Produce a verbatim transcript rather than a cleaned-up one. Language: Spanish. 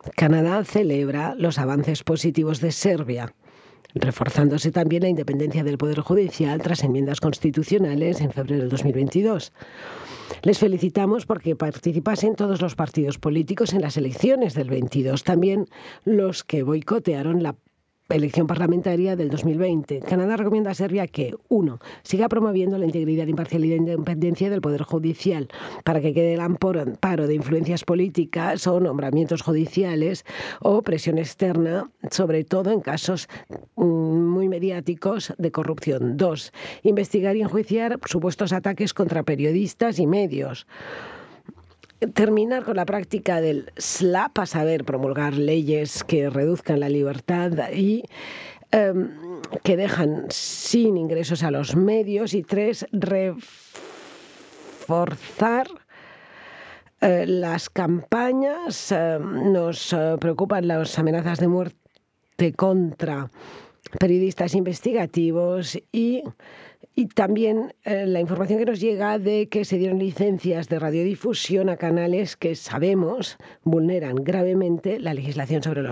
Canadá celebra los avances positivos de Serbia, reforzándose también la independencia del Poder Judicial tras enmiendas constitucionales en febrero de dos mil veintidós. Les felicitamos porque participasen todos los partidos políticos en las elecciones del veintidós, también los que boicotearon la elección parlamentaria del dos mil veinte. Canadá recomienda a Serbia que, uno, siga promoviendo la integridad, imparcialidad e independencia del Poder Judicial para que quede el amparo de influencias políticas o nombramientos judiciales o presión externa, sobre todo en casos muy mediáticos de corrupción. Dos, investigar y enjuiciar supuestos ataques contra periodistas y medios. Terminar con la práctica del slap, a saber, promulgar leyes que reduzcan la libertad y eh, que dejan sin ingresos a los medios. Y tres, reforzar eh, las campañas. Eh, nos eh, preocupan las amenazas de muerte contra periodistas investigativos y, y también eh, la información que nos llega de que se dieron licencias de radiodifusión a canales que sabemos vulneran gravemente la legislación sobre los